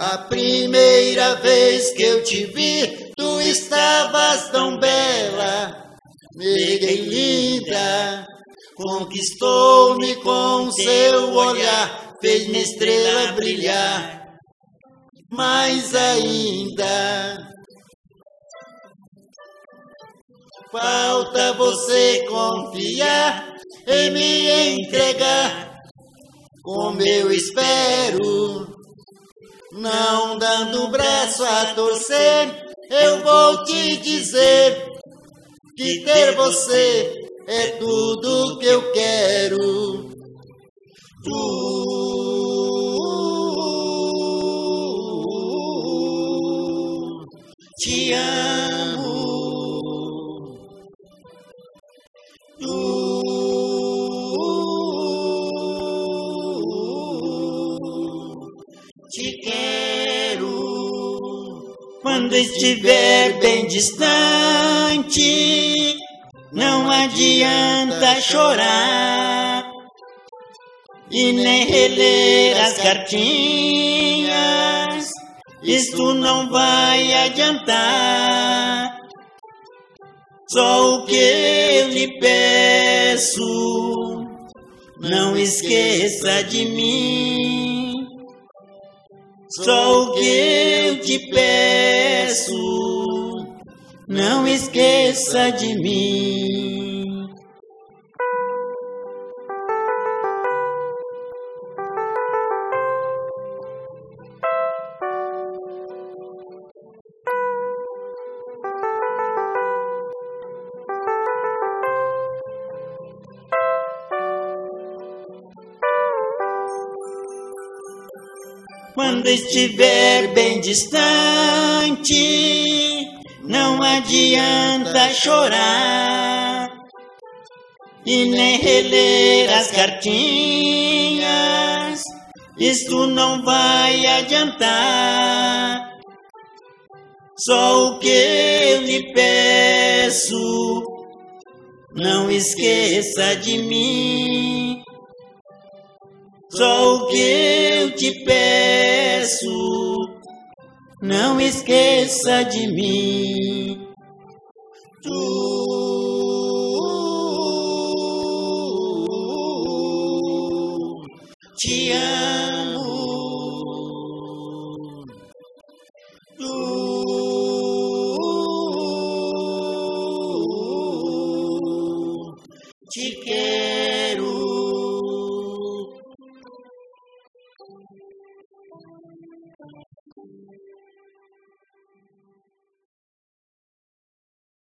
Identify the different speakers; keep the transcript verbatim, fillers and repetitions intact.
Speaker 1: A primeira vez que eu te vi, tu estavas tão bela, meiga e linda. Conquistou-me com seu olhar, fez minha estrela brilhar mais ainda. Falta você confiar e me entregar, como eu espero. Não dando o braço a torcer, eu vou te dizer que ter você é tudo que eu quero. Tu, te amo. Tu, te quero. Quando estiver bem distante, não adianta chorar e nem reler as cartinhas, isto não vai adiantar. Só o que eu lhe peço, não esqueça de mim. Só o que eu te peço, não esqueça de mim. Quando estiver bem distante, não adianta chorar e nem reler as cartinhas, isto não vai adiantar. Só o que eu lhe peço, não esqueça de mim. Só o que eu te peço, não esqueça de mim. Tu, te amo. Tu, te quero.